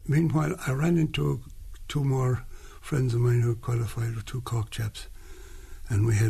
meanwhile, I ran into two more friends of mine who qualified, with two Cork chaps, and we had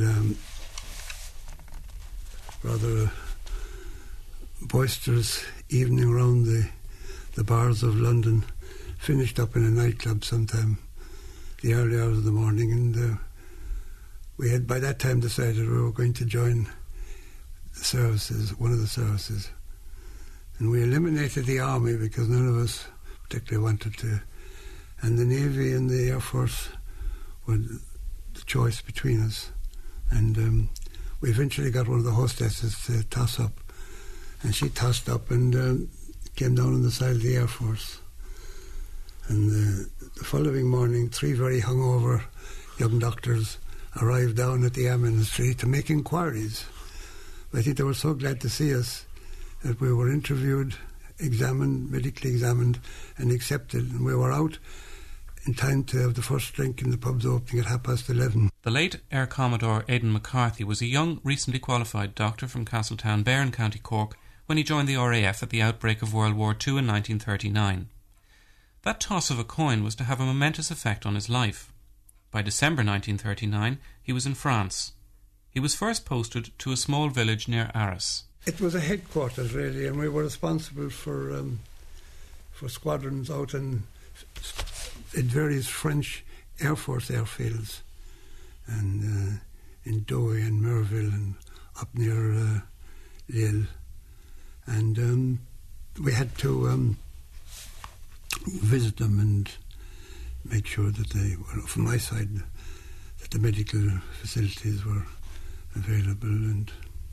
rather boisterous evening around the bars of London, finished up in a nightclub sometime the early hours of the morning, and we had by that time decided we were going to join the services, one of the services, and we eliminated the army because none of us particularly wanted to, and the Navy and the Air Force were the choice between us, and we eventually got one of the hostesses to toss up, and she tossed up and came down on the side of the Air Force. And the following morning, three very hungover young doctors arrived down at the Air Ministry to make inquiries. I think they were so glad to see us that we were interviewed, examined, medically examined, and accepted, and we were out in time to have the first drink in the pubs opening at 11:30. The late Air Commodore Aidan McCarthy was a young, recently qualified doctor from Castletown, Bairn, County Cork, when he joined the RAF at the outbreak of World War II in 1939. That toss of a coin was to have a momentous effect on his life. By December 1939, he was in France. He was first posted to a small village near Arras. It was a headquarters, really, and we were responsible for squadrons out in various French Air Force airfields, and in Douai and Merville and up near Lille. And we had to visit them and make sure that they were, from my side, that the medical facilities were available, and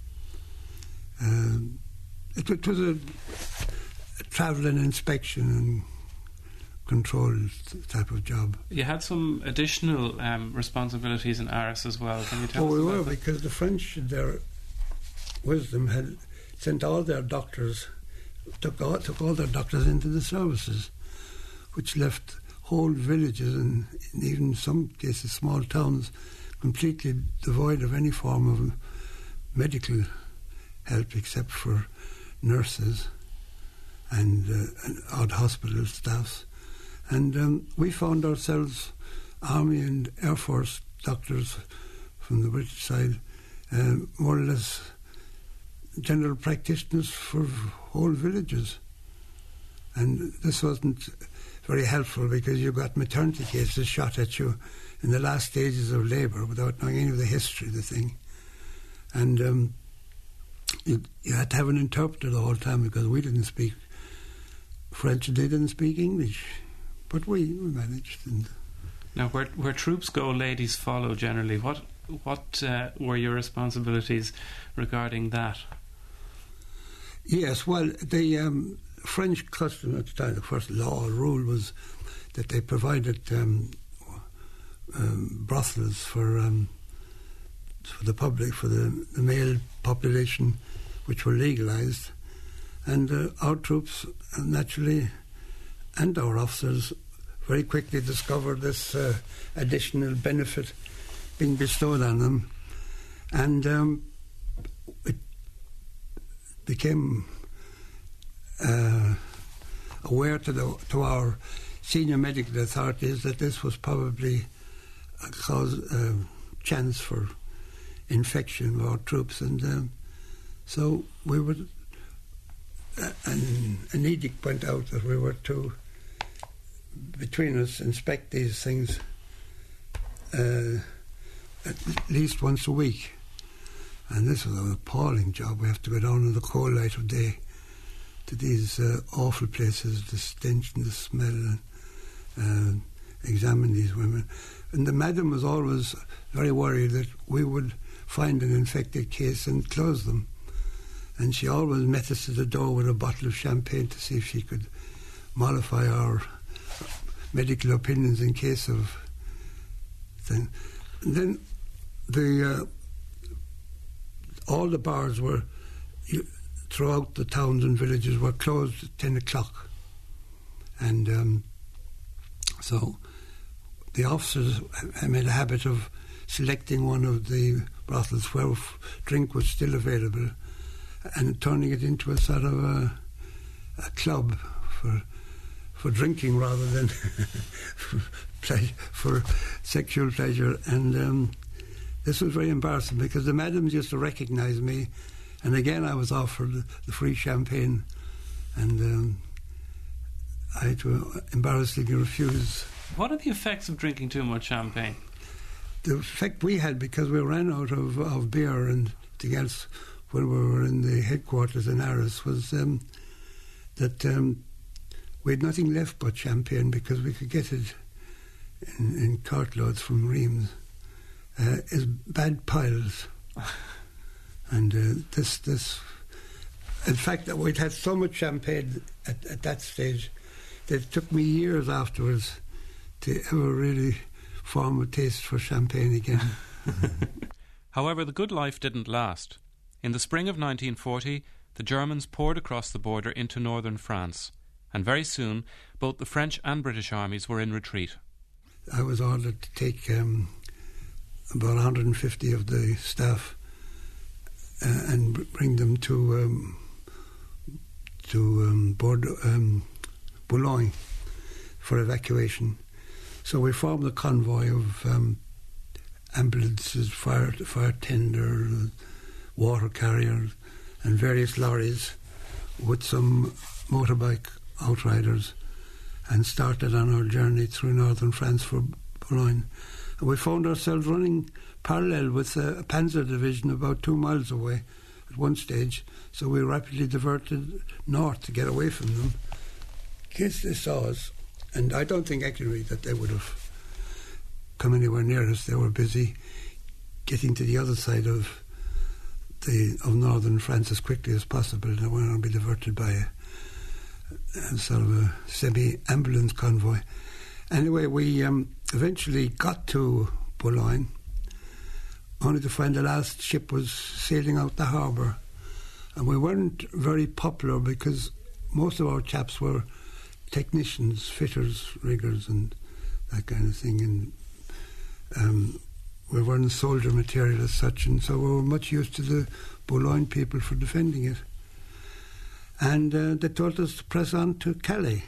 it was a travel and inspection and control type of job. You had some additional responsibilities in Arras as well. Can you tell us we about were, that? because the French, in their wisdom, had sent all their doctors, took all their doctors into the services, which left whole villages and even in some cases small towns completely devoid of any form of medical help except for nurses and odd hospital staffs. And we found ourselves, Army and Air Force doctors from the British side, more or less general practitioners for whole villages. And this wasn't very helpful because you got maternity cases shot at you in the last stages of labour without knowing any of the history of the thing. And you had to have an interpreter the whole time because we didn't speak French and they didn't speak English. But we managed. And now, where troops go, ladies follow generally. What were your responsibilities regarding that? Yes, well, the French custom at the time, the first law or rule was that they provided brothels for the public, for the male population, which were legalised. And our troops, naturally, and our officers very quickly discovered this additional benefit being bestowed on them. And it became aware to our senior medical authorities that this was probably a chance for infection of our troops. And so we would... an edict went out that we were to, between us, inspect these things at least once a week. And this was an appalling job. We have to go down in the cold light of day to these awful places, the stench and the smell, and examine these women. And the madam was always very worried that we would find an infected case and close them. And she always met us at the door with a bottle of champagne to see if she could mollify our medical opinions in case of thing. And then all the bars were throughout the towns and villages were closed at 10 o'clock. And so the officers made a habit of selecting one of the brothels where drink was still available and turning it into a sort of a club for drinking rather than for sexual pleasure. And this was very embarrassing because the madams used to recognise me, and again I was offered the free champagne, and I had to embarrassingly refuse. What are the effects of drinking too much champagne? The effect we had, because we ran out of beer and everything else when we were in the headquarters in Arras, was that we had nothing left but champagne, because we could get it in cartloads from Reims, is bad piles. And this, in fact, that we'd had so much champagne at that stage that it took me years afterwards to ever really form a taste for champagne again. However, the good life didn't last. In the spring of 1940, the Germans poured across the border into northern France, and very soon both the French and British armies were in retreat. I was ordered to take about 150 of the staff and bring them to Boulogne for evacuation. So we formed a convoy of ambulances, fire tender, water carriers, and various lorries with some motorbike outriders, and started on our journey through northern France for Boulogne. And we found ourselves running parallel with a panzer division about 2 miles away at one stage, so we rapidly diverted north to get away from them in case they saw us. And I don't think actually that they would have come anywhere near us. They were busy getting to the other side of northern France as quickly as possible. They weren't going to be diverted by a sort of a semi-ambulance convoy. Anyway, we eventually got to Boulogne, only to find the last ship was sailing out the harbour. And we weren't very popular because most of our chaps were technicians, fitters, riggers, and that kind of thing. And we weren't soldier material as such, and so we were much used to the Boulogne people for defending it. And they told us to press on to Calais.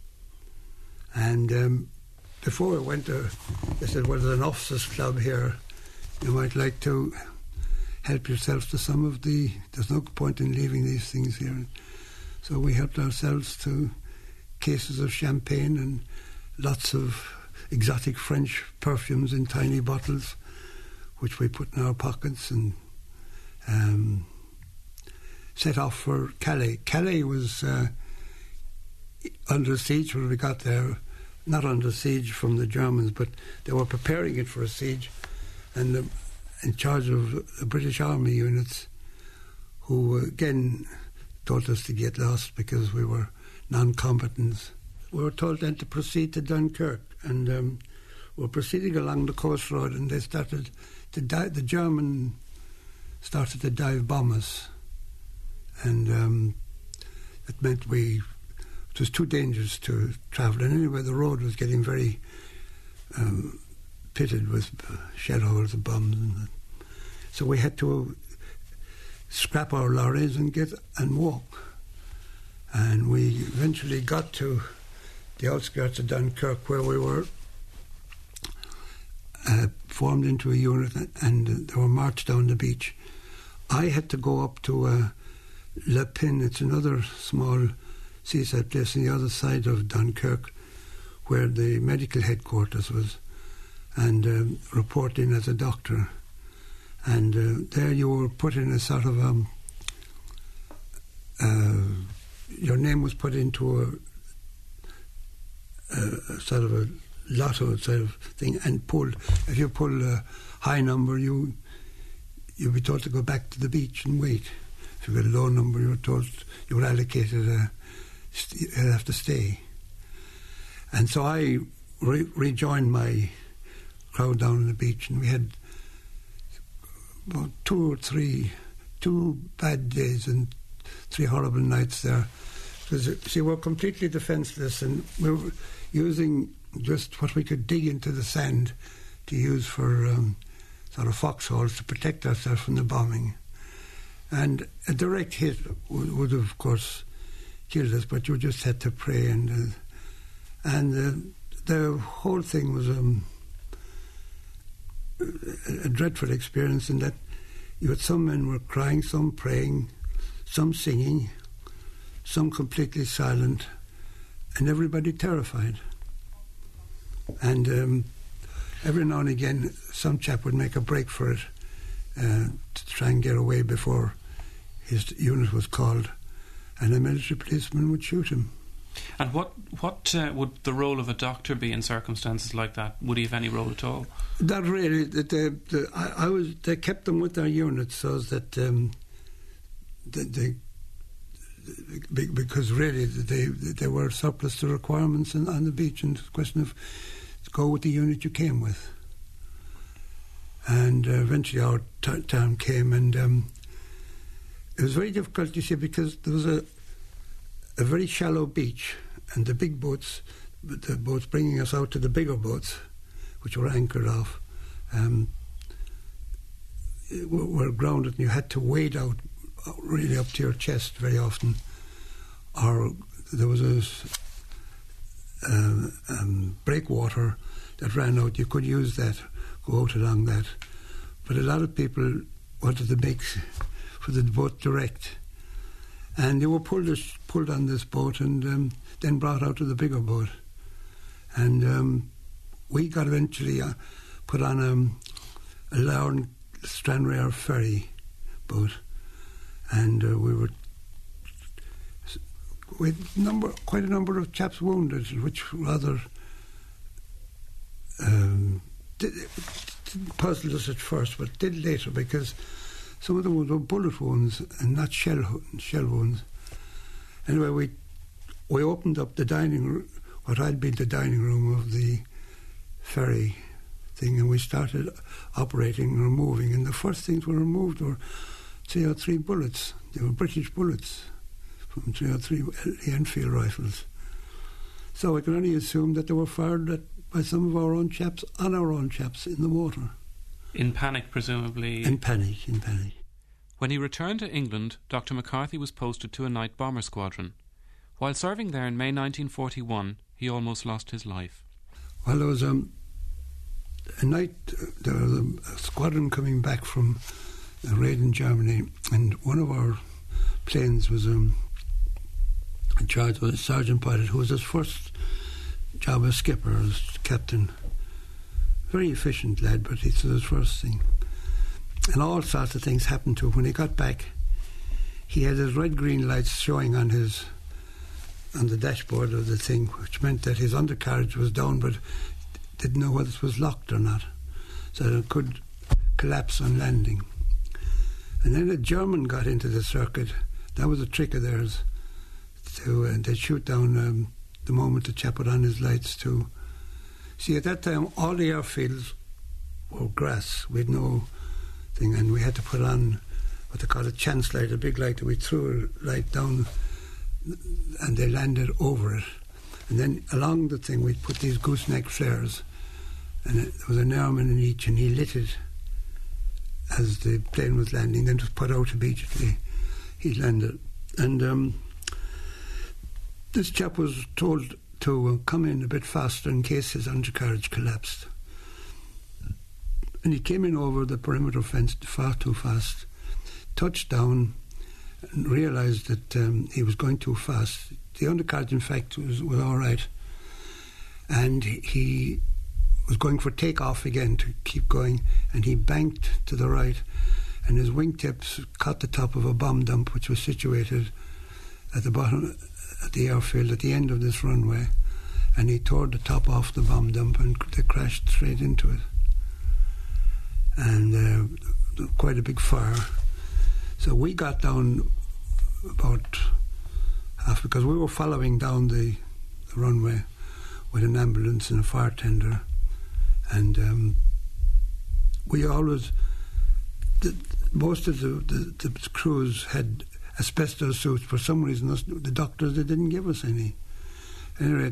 And before we went there, they said, well, there's an officers' club here. You might like to help yourselves to some of the... There's no point in leaving these things here. So we helped ourselves to cases of champagne and lots of exotic French perfumes in tiny bottles, which we put in our pockets, and set off for Calais. Calais was under siege when we got there. Not under siege from the Germans, but they were preparing it for a siege, and in charge of the British Army units, who again told us to get lost because we were non-combatants. We were told then to proceed to Dunkirk, and we were proceeding along the coast road, and they started to the German started to dive bomb us, and it meant it was too dangerous to travel. And anyway, the road was getting very pitted with shell holes and bombs, and so we had to scrap our lorries and walk. And we eventually got to the outskirts of Dunkirk, where we were formed into a unit, and they were marched down the beach. I had to go up to Le Pin. It's another small seaside place on the other side of Dunkirk, where the medical headquarters was, and report in as a doctor. And there you were put in a sort of your name was put into a sort of a lotto sort of thing, and pulled. If you pull a high number, you'll be told to go back to the beach and wait. If you got a low number, you were told you were allocated you'd have to stay. And so I rejoined my crowd down on the beach, and we had about 2 bad days and 3 horrible nights there. Because, see, we're completely defenceless, and we were using just what we could dig into the sand to use for sort of foxholes to protect ourselves from the bombing. And a direct hit would have, of course, killed us, but you just had to pray and And the whole thing was a dreadful experience in that you had some men were crying, some praying, some singing, some completely silent, and everybody terrified. And every now and again, some chap would make a break for it to try and get away before his unit was called, and a military policeman would shoot him. And what would the role of a doctor be in circumstances like that? Would he have any role at all? Not really. They kept them with their units so that because really they were surplus to requirements on the beach, and it's a question of go with the unit you came with. And eventually our time came, and it was very difficult, you see, because there was a very shallow beach, and the big boats, the boats bringing us out to the bigger boats, which were anchored off, were grounded, and you had to wade out really up to your chest very often. Or there was a breakwater that ran out. You could use that, go out along that. But a lot of people wanted to make for the boat direct. And they were pulled on this boat and then brought out to the bigger boat. And we got eventually put on a Larne Stranraer ferry boat. And we were with quite a number of chaps wounded, which rather puzzled us at first, but did later, because some of them were bullet wounds and not shell wounds. Anyway, we opened up the dining room, what had been the dining room of the ferry thing, and we started operating and removing. And the first things were removed were 3 or 3 bullets. They were British bullets from 3 or 3 Enfield rifles. So we can only assume that they were fired by some of our own chaps on our own chaps in the water. In panic, presumably? In panic. When he returned to England, Dr. McCarthy was posted to a night bomber squadron. While serving there in May 1941, he almost lost his life. Well, there was a night, there was a squadron coming back from a raid in Germany, and one of our planes was in charge of a sergeant pilot who was his first job as skipper, as captain. Very efficient lad, but it's his first thing. And all sorts of things happened to him. When he got back, he had his red-green lights showing on the dashboard of the thing, which meant that his undercarriage was down, but didn't know whether it was locked or not, so it could collapse on landing. And then a German got into the circuit. That was a trick of theirs. They'd shoot down the moment the chap put on his lights too. See, at that time, all the airfields were grass. We had no thing, and we had to put on what they call a chance light, a big light that we threw a light down, and they landed over it. And then along the thing, we'd put these gooseneck flares, and there was an airman in each, and he lit it as the plane was landing, then it was put out immediately. He landed. And this chap was told to come in a bit faster in case his undercarriage collapsed. And he came in over the perimeter fence far too fast, touched down, and realised that he was going too fast. The undercarriage, in fact, was all right. And he was going for takeoff again to keep going, and he banked to the right, and his wingtips caught the top of a bomb dump which was situated at the bottom, at the airfield at the end of this runway, and he tore the top off the bomb dump, and they crashed straight into it. And quite a big fire. So we got down about half, because we were following down the runway with an ambulance and a fire tender, and we always, most of the crews had asbestos suits. For some reason, the doctors, they didn't give us any. Anyway,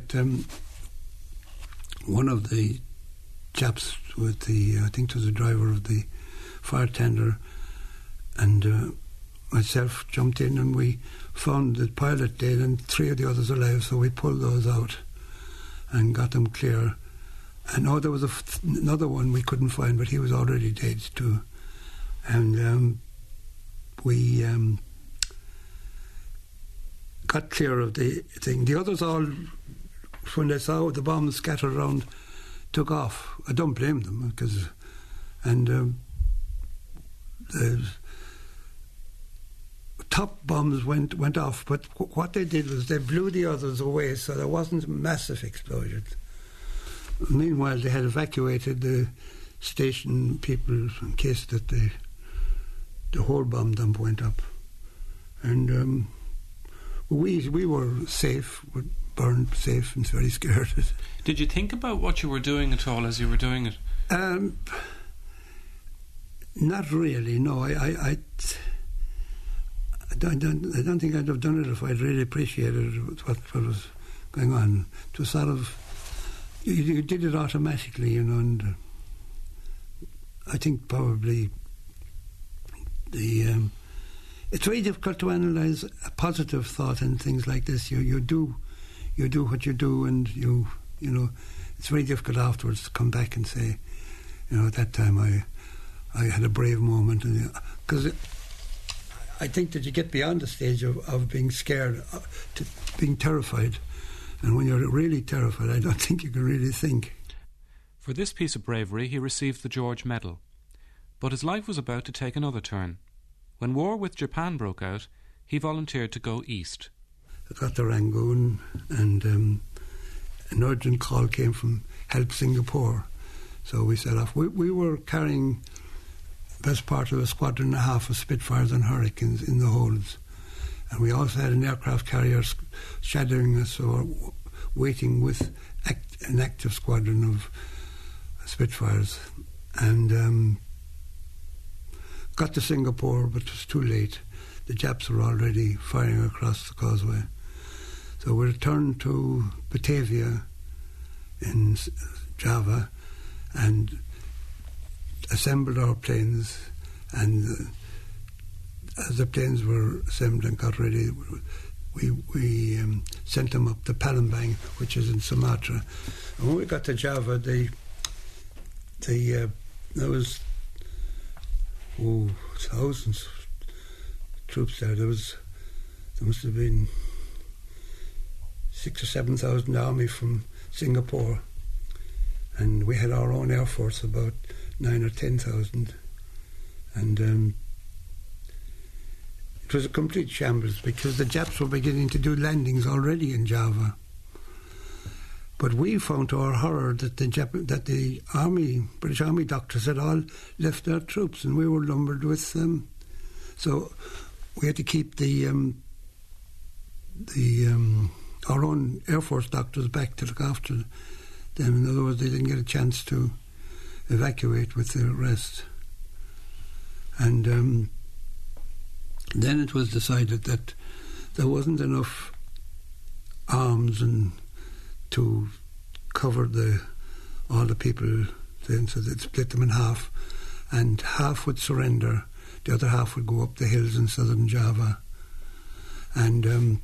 one of the chaps with the, I think it was the driver of the fire tender, and myself jumped in, and we found the pilot dead and 3 of the others alive, so we pulled those out. and got them clear. And there was another one we couldn't find, but he was already dead too. And we got clear of the thing. The others all, when they saw the bombs scattered around, took off. I don't blame them, because the top bombs went off, but what they did was they blew the others away, so there wasn't massive explosions. Meanwhile, they had evacuated the station people in case that the whole bomb dump went up, and we were safe. We burned safe and very scared. Did you think about what you were doing at all as you were doing it? Not really. No, I don't think I'd have done it if I'd really appreciated what was going on. It was sort of, you did it automatically, and I think probably it's very difficult to analyse a positive thought in things like this. You do what you do, and you know it's very difficult afterwards to come back and say, at that time I had a brave moment, because I think that you get beyond the stage of being scared to being terrified, and when you're really terrified, I don't think you can really think. For this piece of bravery he received the George Medal, but his life was about to take another turn. When war with Japan broke out, he volunteered to go east. I got to Rangoon, and an urgent call came from Help Singapore, so we set off. We were carrying best part of a squadron and a half of Spitfires and Hurricanes in the holds, and we also had an aircraft carrier shadowing us, or waiting with an active squadron of Spitfires, and got to Singapore, but it was too late. The Japs were already firing across the causeway. So we returned to Batavia in Java and assembled our planes, and as the planes were assembled and got ready, we sent them up to Palembang, which is in Sumatra. And when we got to Java, there was thousands of troops there. There must have been 6,000 or 7,000 army from Singapore, and we had our own air force, about 9,000 or 10,000, and it was a complete shambles, because the Japs were beginning to do landings already in Java. But we found to our horror that the British Army doctors had all left their troops, and we were lumbered with them. So we had to keep our own Air Force doctors back to look after them. In other words, they didn't get a chance to evacuate with the rest. And then it was decided that there wasn't enough arms and to cover all the people then, so they'd split them in half, and half would surrender, the other half would go up the hills in southern Java. And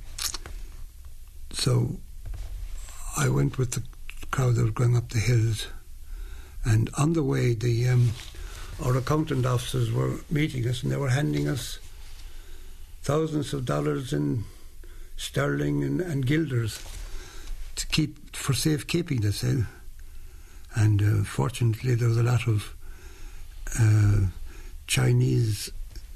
so I went with the crowd that was going up the hills, and on the way our accountant officers were meeting us, and they were handing us thousands of dollars in sterling and guilders to keep for safekeeping, they said. And fortunately there was a lot of Chinese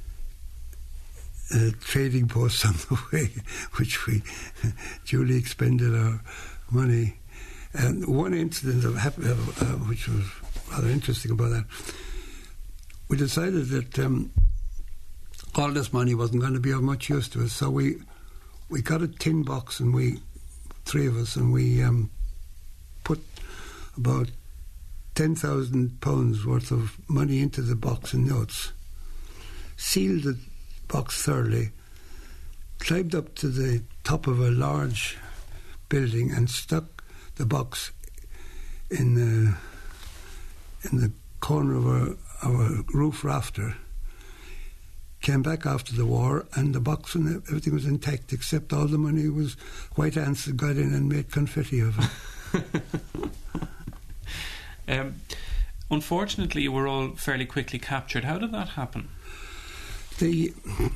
trading posts on the way, which we duly expended our money. And one incident which was rather interesting about that, we decided that all this money wasn't going to be of much use to us, so we got a tin box, and three of us, and we put about £10,000 worth of money into the box in notes, sealed the box thoroughly, climbed up to the top of a large building and stuck the box in the corner of our roof rafter. Came back after the war, and the box and everything was intact, except all the money was white ants that got in and made confetti of it. Unfortunately, you were all fairly quickly captured. How did that happen? The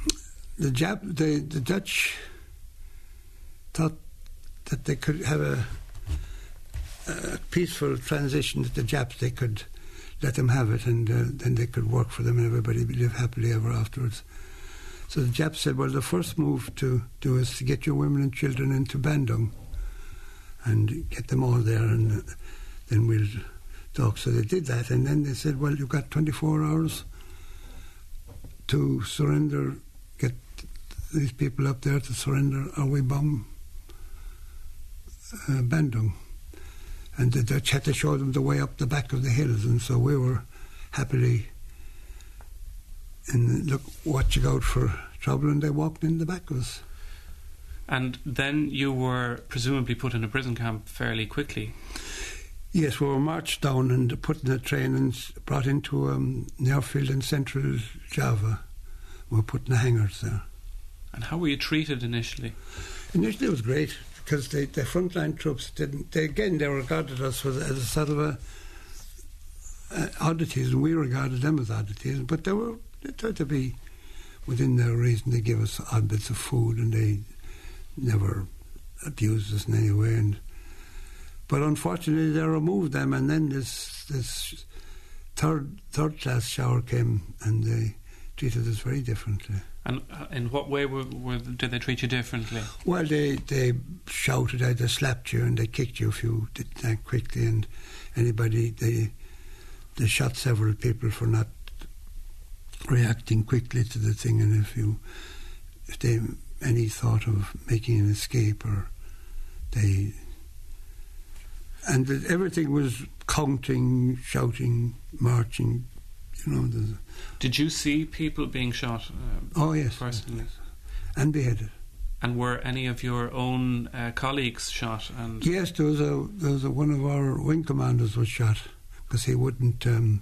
Dutch thought that they could have a peaceful transition to the Japs. They could let them have it, and then they could work for them, and everybody would live happily ever afterwards. So the Japs said, well, the first move to do is to get your women and children into Bandung and get them all there, and then we'll talk. So they did that, and then they said, well, you've got 24 hours to surrender, get these people up there to surrender, or we bomb Bandung. And the Dutch had to show them the way up the back of the hills, and so we were happily watching out for trouble, and they walked in the back of us. And then you were presumably put in a prison camp fairly quickly. Yes, we were marched down and put in a train and brought into an airfield in central Java. We were put in the hangars there. And how were you treated initially? Initially it was great, because the frontline troops they regarded us as a sort of oddities, and we regarded them as oddities, but they tried to be within their reason. They gave us odd bits of food, and they never abused us in any way. But unfortunately they removed them, and then this third class shower came, and they treated us very differently. And in what way did they treat you differently? Well, they shouted at, they slapped you, and they kicked you if you did that quickly, and they shot several people for not reacting quickly to the thing, and if they any thought of making an escape, or everything was counting, shouting, marching. Did you see people being shot? Oh yes, personally, and beheaded. And were any of your own colleagues shot? And yes, there was one of our wing commanders was shot because he wouldn't tell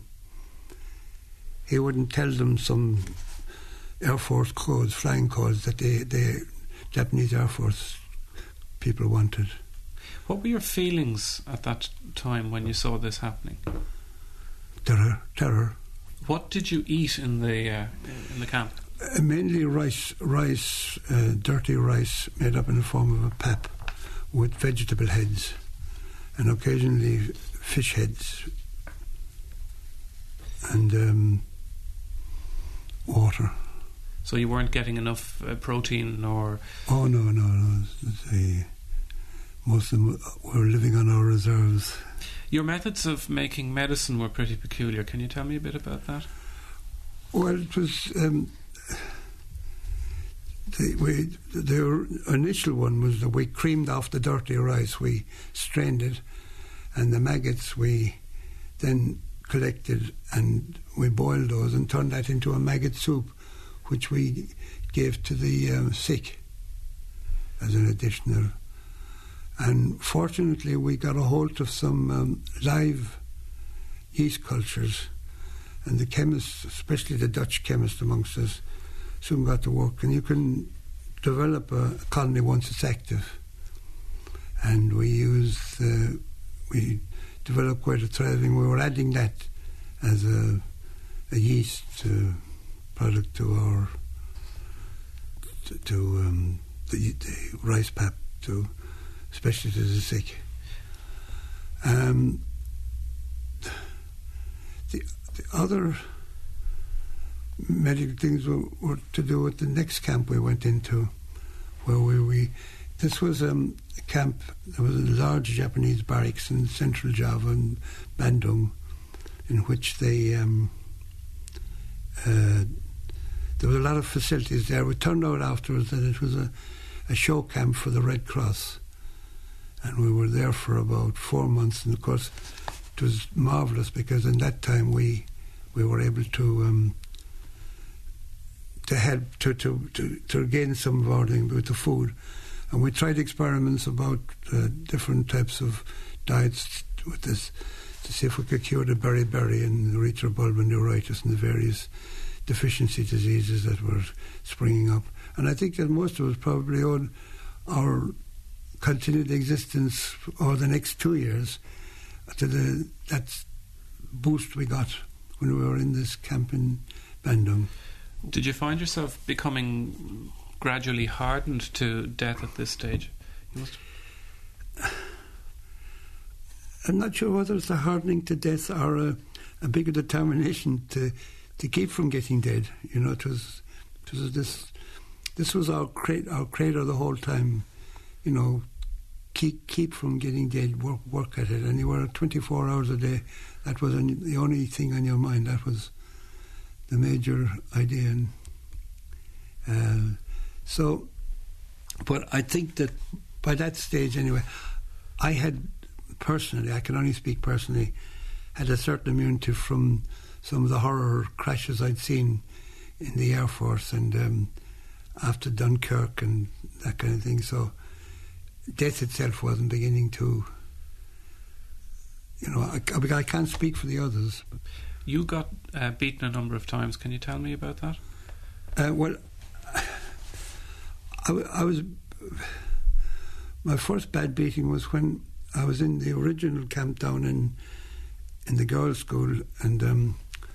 them some Air Force codes, flying codes that the Japanese Air Force people wanted. What were your feelings at that time when you saw this happening? Terror. What did you eat in the camp? Mainly rice, dirty rice made up in the form of a pap with vegetable heads, and occasionally fish heads, and water. So you weren't getting enough protein, or? Oh no. Most of them were living on our reserves. Your methods of making medicine were pretty peculiar. Can you tell me a bit about that? Well, it was the initial one was that we creamed off the dirty rice, we strained it, and the maggots we then collected and we boiled those and turned that into a maggot soup, which we gave to the sick as an additional. And fortunately we got a hold of some live yeast cultures, and the chemists, especially the Dutch chemists amongst us, soon got to work. And you can develop a colony once it's active. And we developed quite a thriving. We were adding that as a yeast product to the rice pap, especially to the sick. The other medical things were to do with the next camp we went into, where this was a camp. There was a large Japanese barracks in central Java and Bandung, in which there was a lot of facilities there. It turned out afterwards that it was a show camp for the Red Cross, and we were there for about 4 months. And of course, it was marvellous because in that time we were able to help to gain some of our thing with the food, and we tried experiments about different types of diets with this to see if we could cure the beriberi and the erythrobulbar neuritis and the various deficiency diseases that were springing up. And I think that most of us probably owed our continued existence over the next 2 years to that boost we got when we were in this camp in Bandung. Did you find yourself becoming gradually hardened to death at this stage? I'm not sure whether it's a hardening to death or a bigger determination to keep from getting dead. You know, it was this was our credo the whole time. You know, keep from getting dead. Work at it. And you were 24 hours a day. That was the only thing on your mind. That was the major idea. And but I think that by that stage anyway, I had personally, I can only speak personally, had a certain immunity from some of the horror crashes I'd seen in the Air Force and after Dunkirk and that kind of thing. So death itself wasn't beginning to, you know, I can't speak for the others. But you got beaten a number of times. Can you tell me about that? Well, I was... My first bad beating was when I was in the original camp down in the girls' school, and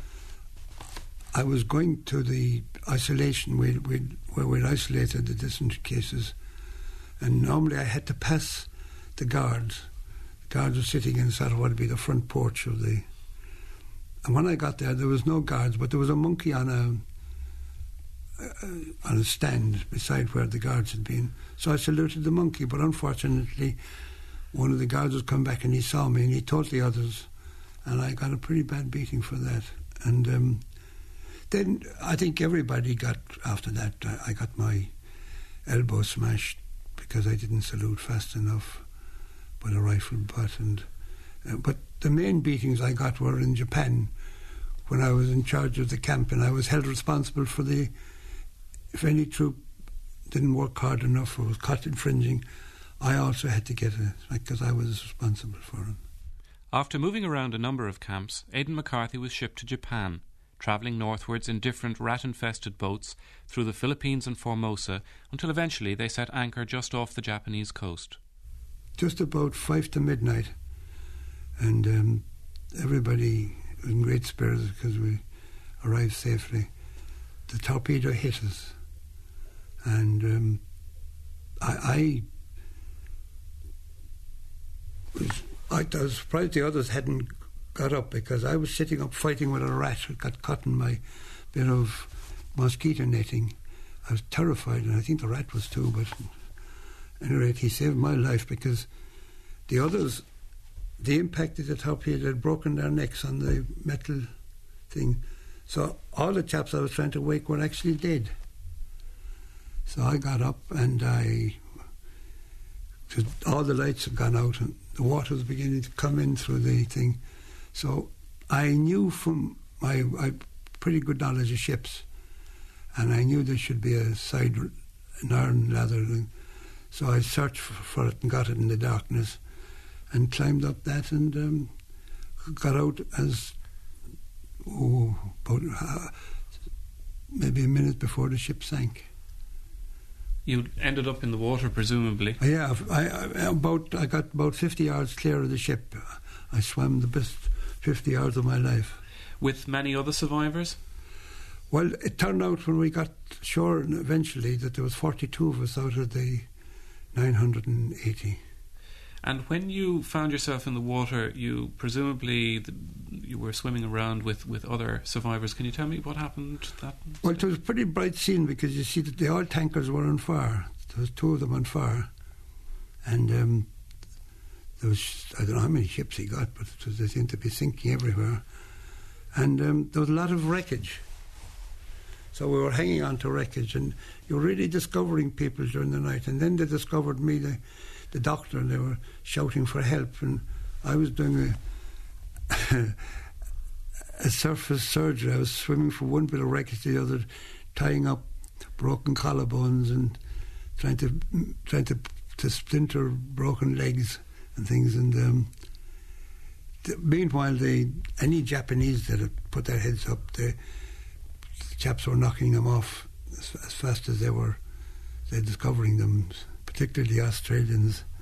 I was going to the isolation where we'd isolated the distant cases, and normally I had to pass the guards. The guards were sitting in sort of what would be the front porch of the... And when I got there was no guards, but there was a monkey on a stand beside where the guards had been. So I saluted the monkey, but unfortunately one of the guards had come back and he saw me and he told the others, and I got a pretty bad beating for that. And then I think everybody got, after that, I got my elbow smashed because I didn't salute fast enough with a rifle butt. But the main beatings I got were in Japan when I was in charge of the camp, and I was held responsible for if any troop didn't work hard enough or was caught infringing, I also had to get it, because I was responsible for it. After moving around a number of camps, Aidan McCarthy was shipped to Japan, travelling northwards in different rat-infested boats through the Philippines and Formosa until eventually they set anchor just off the Japanese coast. Just about 5 to midnight, and everybody was in great spirits because we arrived safely. The torpedo hit us, and I was surprised the others hadn't got up, because I was sitting up fighting with a rat who got caught in my bit of mosquito netting. I was terrified, and I think the rat was too, but at any rate, he saved my life, because the others, the impact of the torpedo had broken their necks on the metal thing. So all the chaps I was trying to wake were actually dead. So I got up and all the lights had gone out and the water was beginning to come in through the thing. So I knew from my pretty good knowledge of ships, and I knew there should be an iron ladder. So I searched for it and got it in the darkness and climbed up that and got out as about maybe a minute before the ship sank. You ended up in the water, presumably. Yeah, I got about 50 yards clear of the ship. I swam the best 50 yards of my life. With many other survivors? Well, it turned out when we got ashore eventually that there was 42 of us out of the 980. And when you found yourself in the water, you presumably you were swimming around with other survivors. Can you tell me what happened? Well, it was a pretty bright scene, because you see that the oil tankers were on fire. There was 2 of them on fire, and there was, I don't know how many ships he got, but they seemed to be sinking everywhere. And there was a lot of wreckage. So we were hanging on to wreckage, and you were really discovering people during the night. And then they discovered me, the doctor, and they were shouting for help, and I was doing a surface surgery. I was swimming from one bit of wreckage to the other, tying up broken collarbones and trying to splinter broken legs and things. And meanwhile, any Japanese that had put their heads up, the chaps were knocking them off as fast as they're discovering them, particularly the Australians.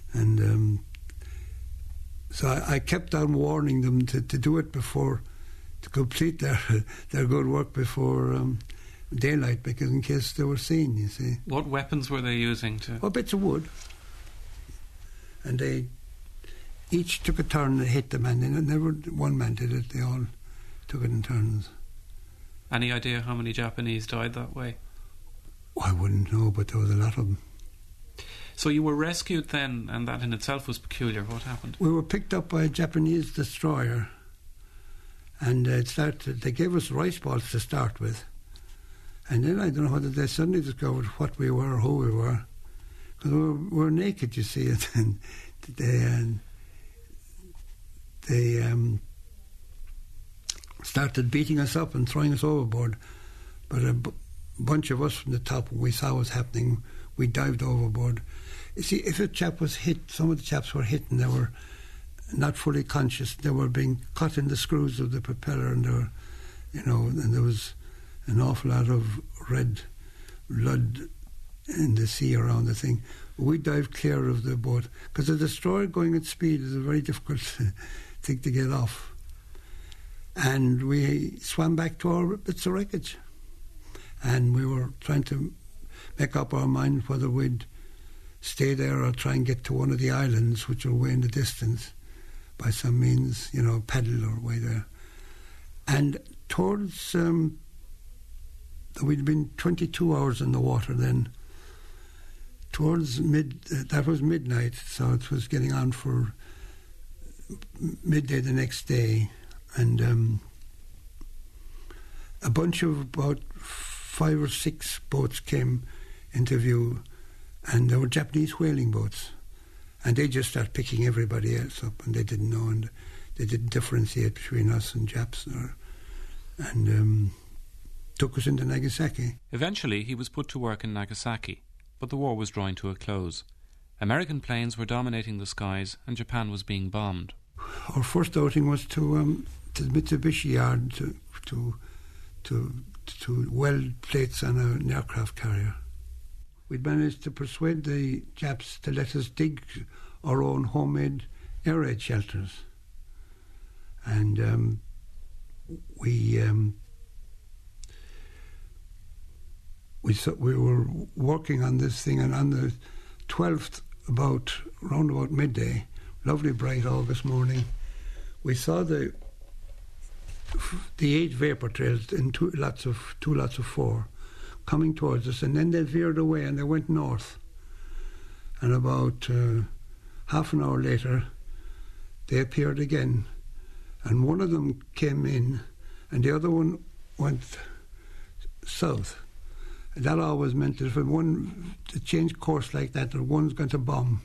And so I kept on warning them to do it before, to complete their good work before daylight, because in case they were seen, you see. What weapons were they using to... Oh, bits of wood. And they each took a turn and hit the man. And never one man did it. They all took it in turns. Any idea how many Japanese died that way? Oh, I wouldn't know, but there was a lot of them. So you were rescued then, and that in itself was peculiar. What happened? We were picked up by a Japanese destroyer, and they gave us rice balls to start with. And then I don't know whether they suddenly discovered what we were or who we were. Because we were naked, you see, and they started beating us up and throwing us overboard. But a bunch of us from the top, when we saw what was happening, we dived overboard. You see, if a chap was hit, some of the chaps were hit and they were not fully conscious. They were being cut in the screws of the propeller, and they were, and there was an awful lot of red blood in the sea around the thing. We dived clear of the boat, because a destroyer going at speed is a very difficult thing to get off. And we swam back to our bits of wreckage. And we were trying to make up our mind whether we'd stay there or try and get to one of the islands, which are way in the distance, by some means, paddle or way there. And towards... we'd been 22 hours in the water then. Towards that was midnight, so it was getting on for midday the next day. And a bunch of about 5 or 6 boats came into view, and there were Japanese whaling boats. And they just started picking everybody else up, and they didn't know, and they didn't differentiate between us and Japs. And took us into Nagasaki. Eventually, he was put to work in Nagasaki, but the war was drawing to a close. American planes were dominating the skies, and Japan was being bombed. Our first outing was to the Mitsubishi yard to weld plates on an aircraft carrier. We'd managed to persuade the Japs to let us dig our own homemade air raid shelters. And we were working on this thing, and on the 12th, round about midday, lovely bright August morning, we saw the 8 vapour trails in two lots of 4 coming towards us, and then they veered away and they went north. And about half an hour later, they appeared again, and one of them came in and the other one went south. And that always meant that if one to change course like that, or one's going to bomb.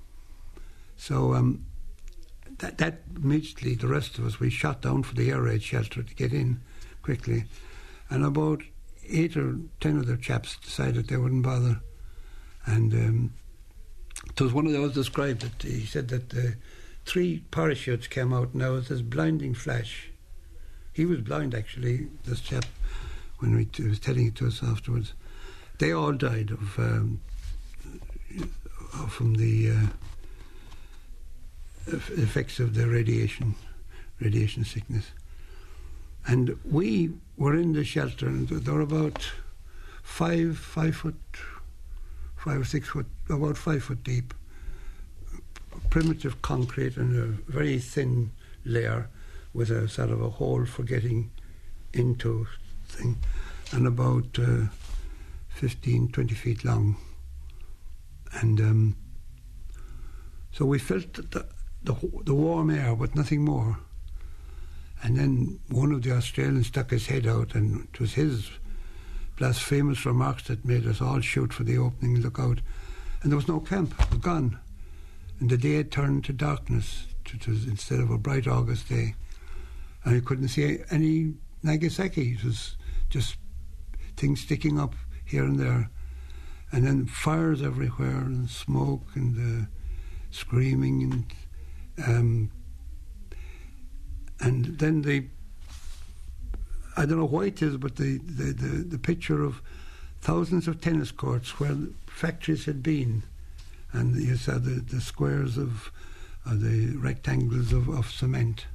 So that immediately, the rest of us, we shot down for the air raid shelter to get in quickly. And about 8 or 10 of their chaps decided they wouldn't bother. And it was one of those described that he said that 3 parachutes came out, and there was this blinding flash. He was blind, actually, this chap, when he was telling it to us afterwards. They all died from the effects of the radiation sickness. And we were in the shelter, and there were about 5 or 6 foot, about 5 foot deep, primitive concrete and a very thin layer with a sort of a hole for getting into thing, and about 15, 20 feet long. And so we felt the warm air, but nothing more. And then one of the Australians stuck his head out, and it was his blasphemous remarks that made us all shoot for the opening and look out. And there was no camp, it was gone. And the day had turned to darkness, instead of a bright August day. And you couldn't see any Nagasaki. It was just things sticking up here and there. And then fires everywhere, and smoke, and screaming, and then I don't know why it is, but the picture of thousands of tennis courts where factories had been, and you saw the squares of the rectangles of cement.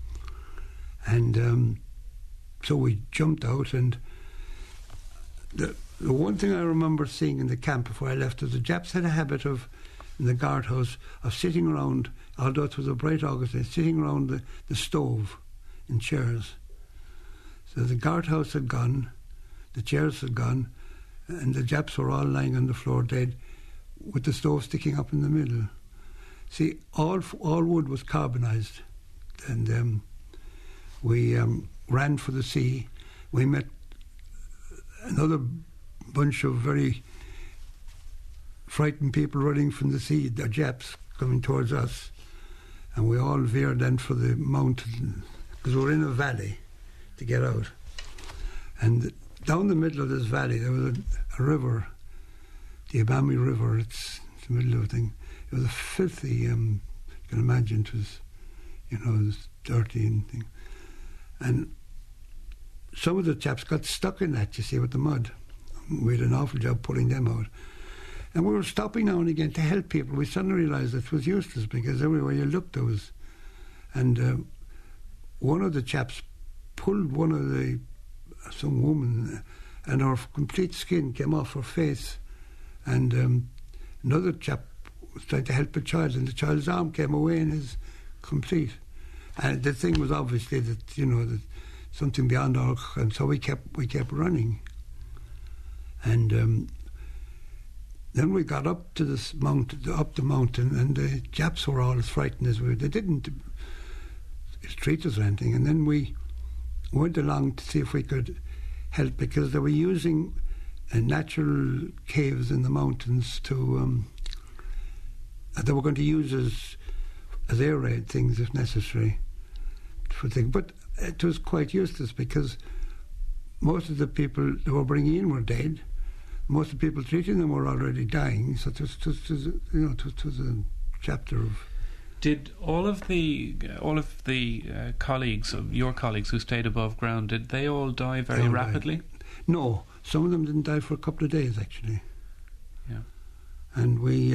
And so we jumped out, and the one thing I remember seeing in the camp before I left was the Japs had a habit of, in the guardhouse, of sitting around, although it was a bright August day, sitting around the stove in chairs. So the guardhouse had gone, the chairs had gone, and the Japs were all lying on the floor dead, with the stove sticking up in the middle. See, all wood was carbonised, and we ran for the sea. We met another bunch of very frightened people running from the sea, the Japs coming towards us, and we all veered then for the mountain, because we were in a valley to get out. And down the middle of this valley there was a river, the Abami River. It's the middle of a thing. It was a filthy, you can imagine, it was, it was dirty and thing. And some of the chaps got stuck in that, you see, with the mud. We had an awful job pulling them out. And we were stopping now and again to help people. We suddenly realised it was useless, because everywhere you looked there was... And one of the chaps pulled some woman, and her complete skin came off her face. And another chap was trying to help a child, and the child's arm came away in his complete. And the thing was obviously that, that something beyond our... And so we kept running. And then we got up to this up the mountain, and the Japs were all as frightened as we were. They didn't treat us or anything. And then we went along to see if we could help, because they were using natural caves in the mountains to... they were going to use as air raid things if necessary. But it was quite useless, because most of the people they were bringing in were dead. Most of the people treating them were already dying. So it was a chapter of... Did all of the colleagues of your colleagues who stayed above ground, did they all die very rapidly? No, some of them didn't die for a couple of days actually. Yeah, and we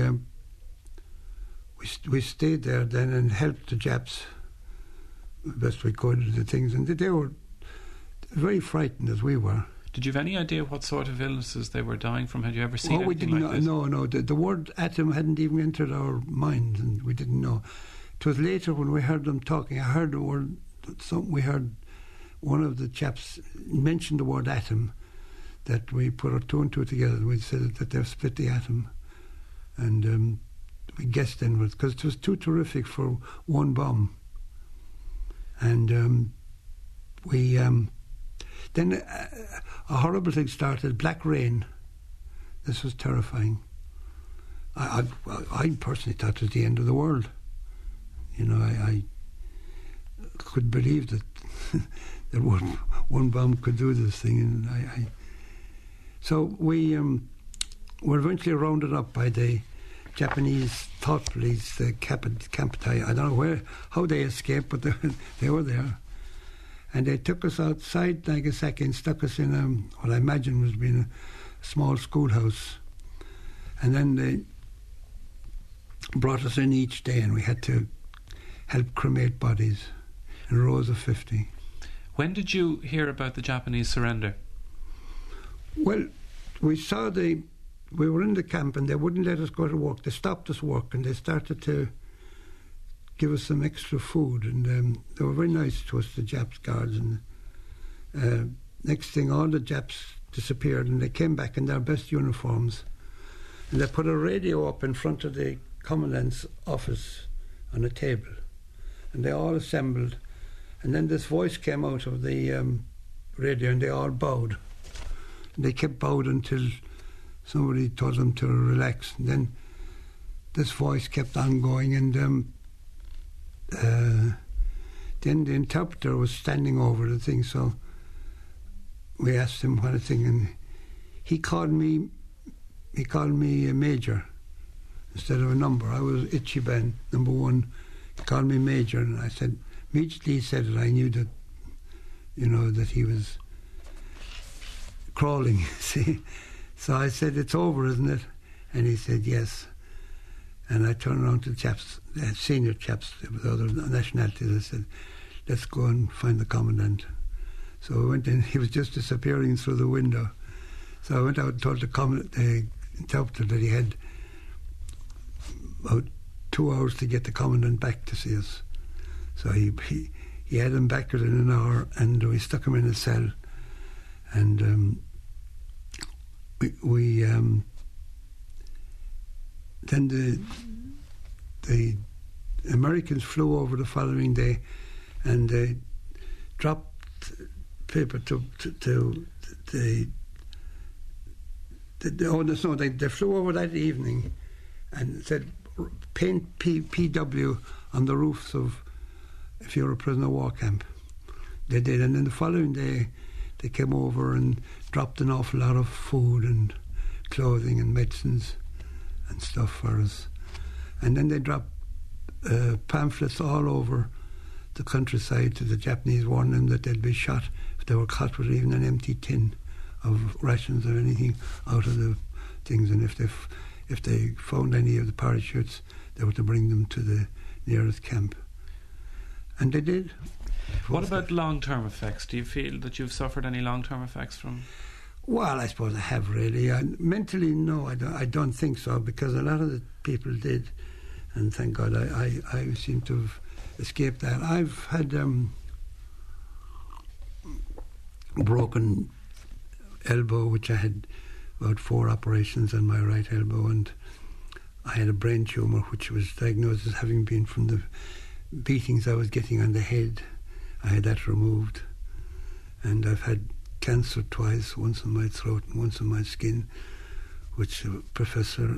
stayed there then and helped the Japs the best we could with the things, and they were very frightened as we were. Did you have any idea what sort of illnesses they were dying from? Had you ever seen anything like this? No. The word atom hadn't even entered our minds, and we didn't know. It was later when we heard them talking. I heard the word. We heard one of the chaps mention the word atom. That we put our two and two together. And we said that they've split the atom, and we guessed then because it was too terrific for one bomb. And we. Then a horrible thing started, black rain. This was terrifying. I personally thought it was the end of the world. I couldn't believe that that one bomb could do this thing. And so we were eventually rounded up by the Japanese thought police, the Kamputai. I don't know how they escaped, but they were there. And they took us outside Nagasaki and stuck us in what I imagine was being a small schoolhouse. And then they brought us in each day, and we had to help cremate bodies in rows of 50. When did you hear about the Japanese surrender? Well, we were in the camp, and they wouldn't let us go to work. They stopped us work, and they started to give us some extra food, and they were very nice to us, the Japs guards. And next thing, all the Japs disappeared, and they came back in their best uniforms, and they put a radio up in front of the commandant's office on a table, and they all assembled, and then this voice came out of the radio, and they all bowed, and they kept bowed until somebody told them to relax, and then this voice kept on going, and then the interpreter was standing over the thing, so we asked him what a thing, and he called me a major instead of a number. I was Ichiban, number 1. He called me major, and I said, immediately he said it, I knew that, that he was crawling, see. So I said, it's over, isn't it? And he said, yes. And I turned around to the chaps, the senior chaps with other nationalities. I said, let's go and find the commandant. So I went in. He was just disappearing through the window. So I went out and told the interpreter that he had about 2 hours to get the commandant back to see us. So he had him back within an hour, and we stuck him in a cell. And then the Americans flew over the following day, and they dropped paper to they flew over that evening and said paint PW on the roofs of if you're a prisoner of war camp. They did, and then the following day they came over and dropped an awful lot of food and clothing and medicines and stuff for us. And then they dropped pamphlets all over the countryside to the Japanese, warning them that they'd be shot if they were caught with even an empty tin of rations or anything out of the things. And if they found any of the parachutes, they were to bring them to the nearest camp. And they did. What about long-term effects? Do you feel that you've suffered any long-term effects from? Well, I suppose I have, really. Mentally, no, I don't think so, because a lot of the people did, and thank God I seem to have escaped that. I've had broken elbow, which I had about 4 operations on my right elbow, and I had a brain tumour, which was diagnosed as having been from the beatings I was getting on the head. I had that removed, and I've had cancer twice, once in my throat and once in my skin, which a professor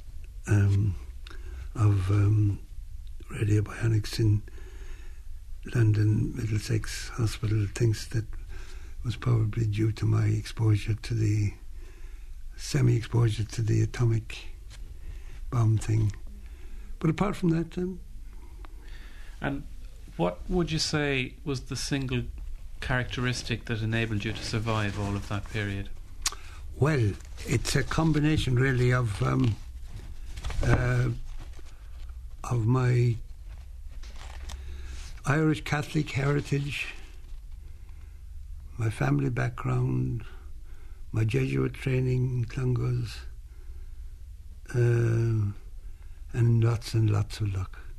of radiobionics in London Middlesex Hospital thinks that was probably due to my exposure to the semi-exposure to the atomic bomb thing. But apart from that, and what would you say was the single characteristic that enabled you to survive all of that period? Well, it's a combination really of my Irish Catholic heritage, my family background, my Jesuit training in Clongowes, and lots of luck.